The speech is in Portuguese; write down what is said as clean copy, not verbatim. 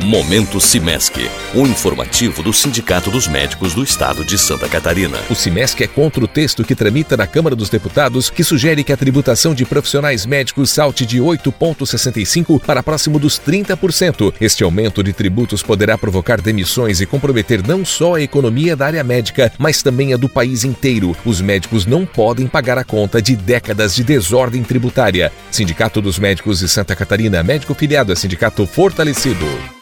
Momento Simesc, o informativo do Sindicato dos Médicos do Estado de Santa Catarina. O Simesc é contra o texto que tramita na Câmara dos Deputados, que sugere que a tributação de profissionais médicos salte de 8,65% para próximo dos 30%. Este aumento de tributos poderá provocar demissões e comprometer não só a economia da área médica, mas também a do país inteiro. Os médicos não podem pagar a conta de décadas de desordem tributária. Sindicato dos Médicos de Santa Catarina, médico filiado a sindicato fortalecido.